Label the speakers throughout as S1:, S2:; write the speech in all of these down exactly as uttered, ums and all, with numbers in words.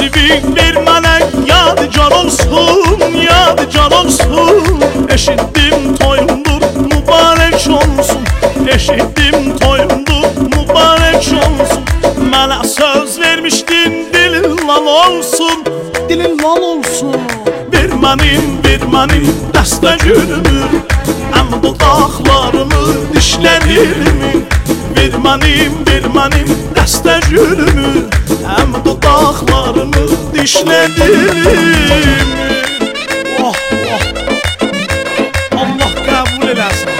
S1: Nasibin bir mənə yadigar olsun, yadigar olsun. Eşitdim toyundur, mübarək olsun. Eşitdim toyundur, mübarək olsun. Mənə söz vermişdin, dilin lal olsun, dilin lal olsun. Bir mənim, bir mənim dəstə gülümü, həm dodaqlarımı dişlədirmi? Bir mənim, bir mənim dəstə gülümü, həm dodaqlarımı dişlədirmi? Oh, oh. Allah qəbul eləsin.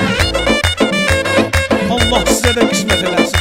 S1: Allah sizə də qismət eləsin.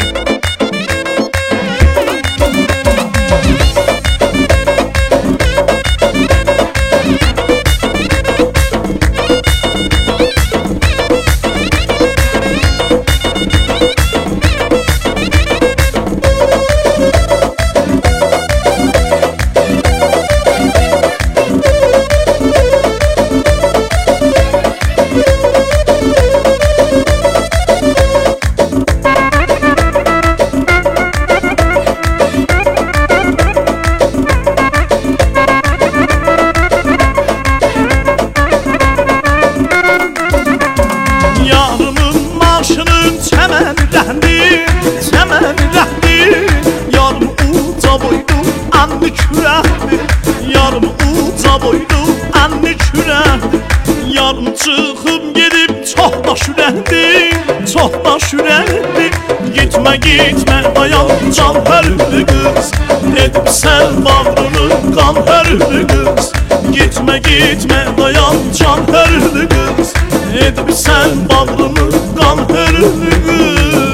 S1: Yarım çıxıb gedib çox daş ürəkdir, çox daş ürəkdir. Gitmə, gitmə, dayan can hərli qız, edib sən bağrını qan hərli qız. Gitmə, gitmə, dayan can hərli qız, edib sən bağrını qan hərli qız.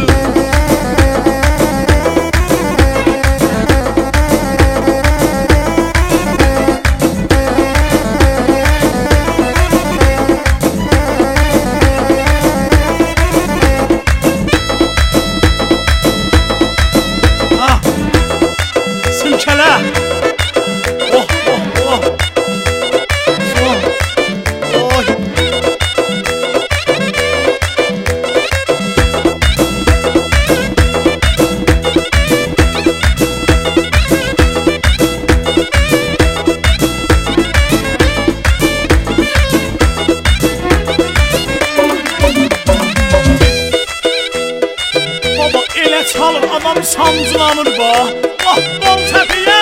S1: Çalır adam sancılanır ba. Ah, bol təpiyə.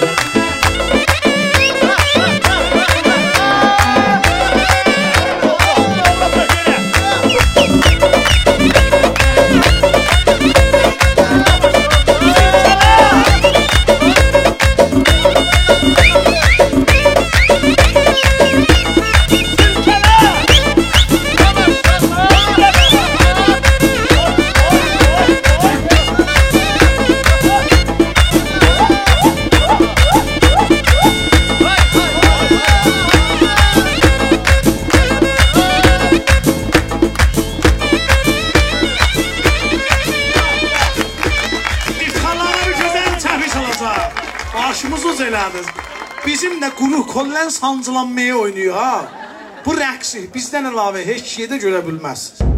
S1: Başımız uz elədiniz. Bizim də quru kollen sancılanmaya oynuyor ha. Bu rəqsi bizdən əlavə heç şeydə görə bilməzsiniz.